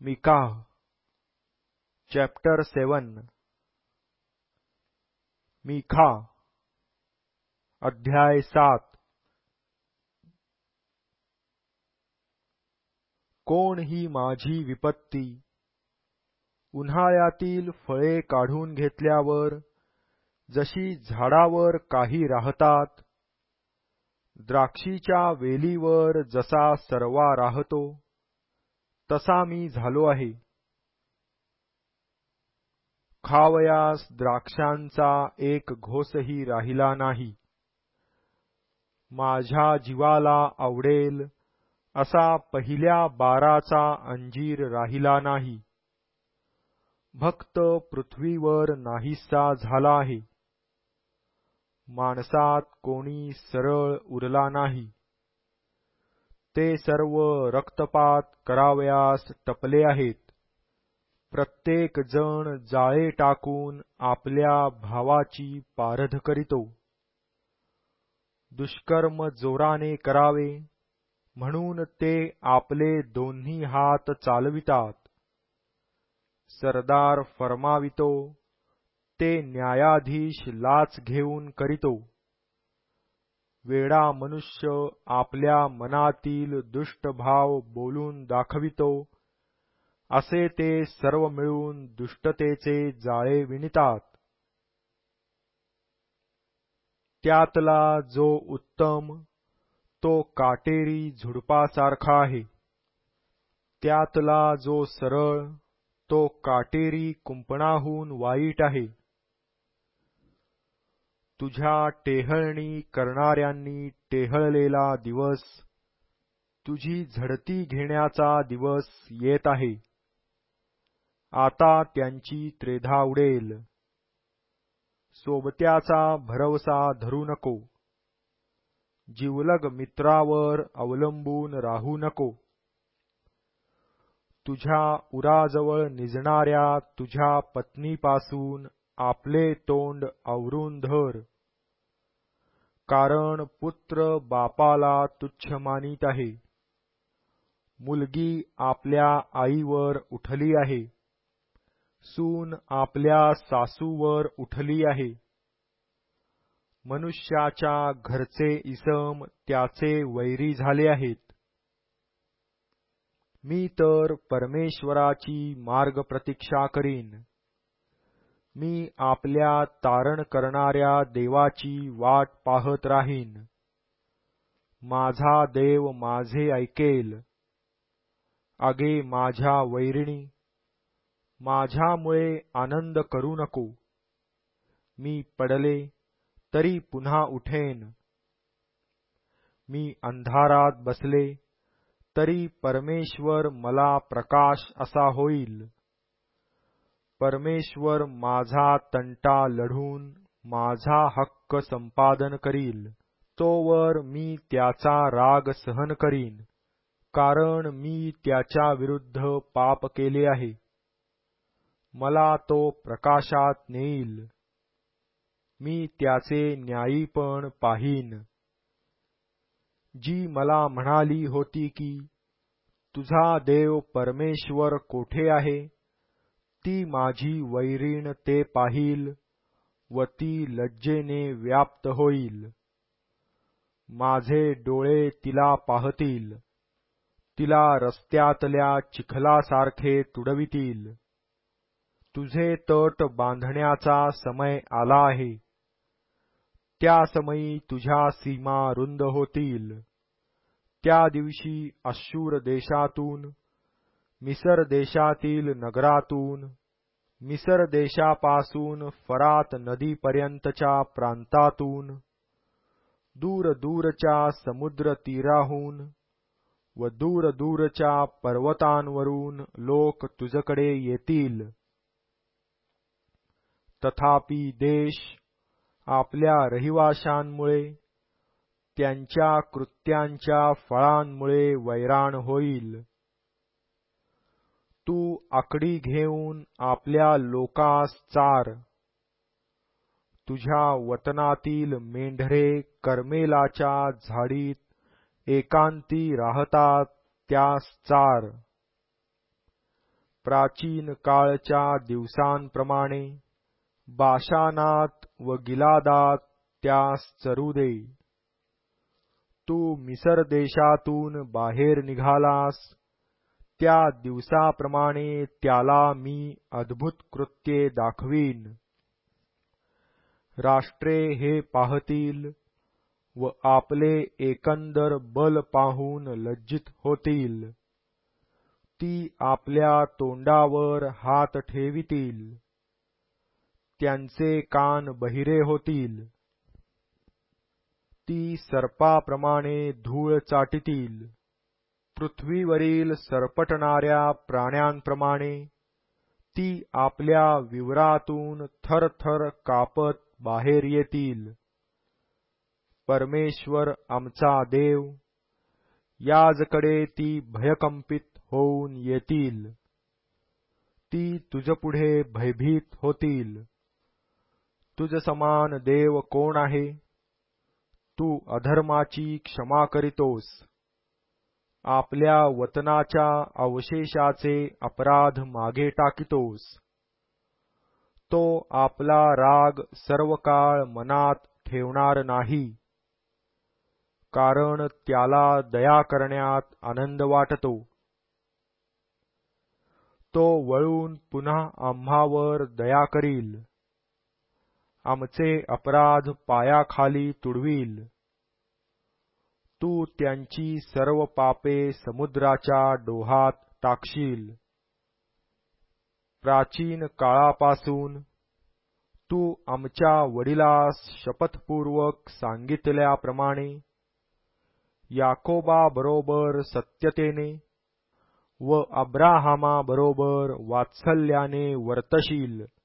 मीकाह chapter 7 मीखा अध्याय 7 कोण ही माझी विपत्ती। उन्हाळ्यातील फळे काढून घेतल्यावर जशी झाडावर काही राहतात, द्राक्षीच्या वेलीवर जसा सरवा राहतो, तसा मी झालो आहे। खावयास द्राक्षांचा एक घोसही राहिला नाही। माझ्या जीवाला आवडेल असा पहिल्या बाराचा अंजीर राहिला नाही। भक्त पृथ्वीवर नाहीसा झाला आहे। माणसात कोणी सरळ उरला नाही। ते सर्व रक्तपात करावयास टपले आहेत। प्रत्येक जण जाळे टाकून आपल्या भावाची पारध करीतो। दुष्कर्म जोराने करावे म्हणून ते आपले दोन्ही हात चालवितात। सरदार फर्मावितो ते न्यायाधीश लाच घेऊन करीतो। वेडा मनुष्य आपल्या मनातील दुष्ट भाव बोलून दाखवितो, असे ते सर्व मिळून दुष्टतेचे जाळे विणतात। त्यातला जो उत्तम तो काटेरी झुडपासारखा आहे। त्यातला जो सरळ तो काटेरी कुंपणाहून वाईट आहे। तुझ्या टेहळणी करणाऱ्यांनी टेहळलेला दिवस, तुझी झडती घेण्याचा दिवस येत आहे। आता त्यांची त्रेधा उडेल। सोबत्याचा भरवसा धरू नको। जिवलग मित्रावर अवलंबून राहू नको। तुझ्या उराजवळ निजणाऱ्या तुझ्या पत्नीपासून आपले तोंड आवरून धर, कारण पुत्र बापाला तुच्छ मानित आहे। मुलगी आपल्या आईवर उठली आहे। सून आपल्या सासूवर उठली आहे। मनुष्याच्या घरचे इसम त्याचे वैरी झाले आहेत। मी तर परमेश्वराची मार्ग प्रतीक्षा करीन। मी आपल्या तारण करणाऱ्या देवाची वाट पाहत राहीन। माझा देव माझे ऐकेल। अगे माझ्या वैरिणी, माझ्यामुळे आनंद करू नको। मी पडले तरी पुन्हा उठेन। मी अंधारात बसले तरी परमेश्वर मला प्रकाश असा होईल। परमेश्वर माझा तंटा लढून माझा हक्क संपादन करील। तोवर मी त्याचा राग सहन करीन, कारण मी त्याच्या विरुद्ध पाप केले आहे। मला तो प्रकाशात नेईल। मी त्याचे न्यायीपण पाहीन। जी मला म्हणाली होती की तुझा देव परमेश्वर कोठे आहे, ती माझी वैरीण ते पाहील व ती लज्जेने व्याप्त होईल। माझे डोळे तिला पाहतील। तिला रस्त्यातल्या चिखलासारखे तुडवितील। तुझे तट बांधण्याचा समय आला आहे। त्या समयी तुझ्या सीमा रुंद होतील। त्या दिवशी अश्शूर देशातून, मिसर देशातील नगरातून, मिसर देशापासून फरात नदीपर्यंतच्या प्रांतातून, दूरदूरच्या समुद्र तीराहून व दूरदूरच्या पर्वतांवरून लोक तुझकडे येतील। तथापि देश आपल्या रहिवाशांमुळे, त्यांच्या कृत्यांच्या फळांमुळे वैराण होईल। तू आकडी घेऊन आपल्या लोकास चार। तुझ्या वतनातील मेंढरे कर्मेलाच्या झाडीत एकांती राहतात त्यास चार। प्राचीन काळच्या दिवसांप्रमाणे बाशानात व गिलादात त्यास चरू दे. तू मिसर देशातून बाहेर निघालास त्या दिवसाप्रमाणे त्याला मी अद्भुत कृत्ये दाखवीन. राष्ट्रे हे पाहतील व आपले एकंदर बल पाहून लज्जित होतील. ती आपल्या तोंडावर हात ठेवितील. त्यांचे कान बहिरे होतील. ती सर्पाप्रमाणे धूळ चाटितील. पृथ्वीवरील सरपटणाऱ्या प्राण्यांप्रमाणे ती आपल्या विवरातून थरथर कापत बाहेर येतील. परमेश्वर आमचा देव, याजकडे ती भयकंपित होऊन येतील. ती तुझपुढे भयभीत होतील. तुझ समान देव कोण आहे? तू अधर्माची क्षमा करीतोस. आपल्या वतनाच्या अवशेषाचे अपराध मागे टाकितोस. तो आपला राग सर्व काळ मनात ठेवणार नाही, कारण त्याला दया करण्यात आनंद वाटतो. तो वळून पुन्हा आम्हावर दया करील. आमचे अपराध पायाखाली तुडवील. तू त्यांची सर्व पापे समुद्राच्या डोहात टाकशील. प्राचीन काळापासून तू आमच्या वडिलास शपथपूर्वक सांगितल्याप्रमाणे याकोबाबरोबर सत्यतेने व अब्राहामाबरोबर वात्सल्याने वर्तशील.